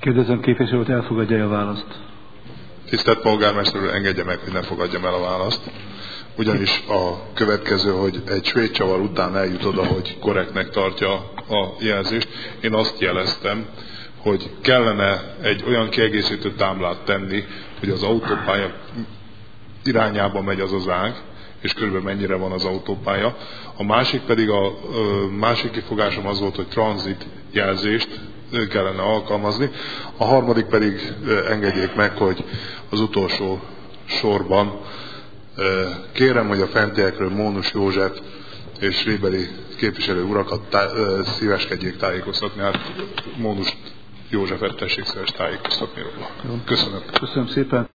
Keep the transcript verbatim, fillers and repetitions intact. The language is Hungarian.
Kérdezem képviselő, hogy elfogadja a választ. Tisztelt polgármester úr, engedje meg, hogy ne fogadjam el a választ. Ugyanis a következő, hogy egy svéd csavar után eljut oda, hogy korrektnek tartja a jelzést. Én azt jeleztem, hogy kellene egy olyan kiegészítő táblát tenni, hogy az autópálya irányába megy az az ág, és körülbelül mennyire van az autópálya. A másik pedig a ö, másik kifogásom az volt, hogy tranzit jelzést kellene alkalmazni. A harmadik pedig ö, engedjék meg, hogy az utolsó sorban ö, kérem, hogy a fentiekről Mónus József és Rébeli képviselő urakat tá- ö, szíveskedjék tájékoztatni. Hát Mónus Józsefet tessék szíves tájékoztatni róla. Köszönöm. Köszönöm szépen.